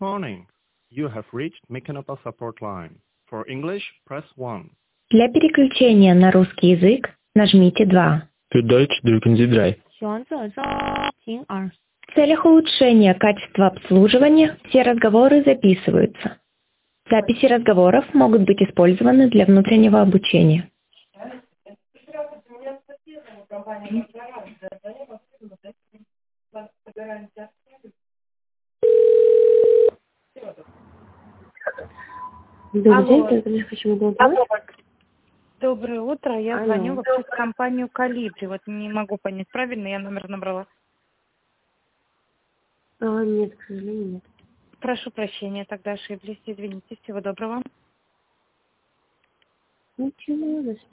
Morning. You have reached Mechanical Support Line. For English, press 1. Для переключения на русский язык нажмите 2. Für Deutsch drücken Sie 3. В целях улучшения качества обслуживания все разговоры записываются. Записи разговоров могут быть использованы для внутреннего обучения. Добрый день, Доброе утро. Я звоню вообще в компанию «Калибри». Вот не могу понять, правильно я номер набрала? Нет, к сожалению, нет. Прошу прощения, тогда ошиблись. Извините. Всего доброго. Ничего,